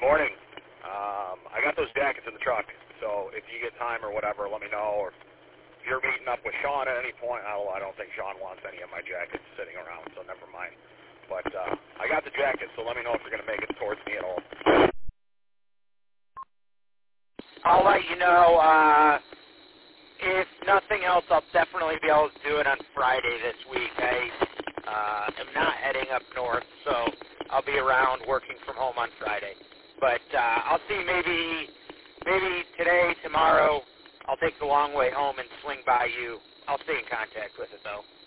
Morning. I got those jackets in the truck, so if you get time or whatever, let me know. Or if you're meeting up with Sean at any point, I don't think Sean wants any of my jackets sitting around, so never mind. But I got the jackets, so let me know if you're going to make it towards me at all. I'll let you know. If nothing else, I'll definitely be able to do it on Friday this week. I am not heading up north, so I'll be around working from home on Friday. But I'll see maybe today, tomorrow, I'll take the long way home and swing by you. I'll stay in contact with it, though.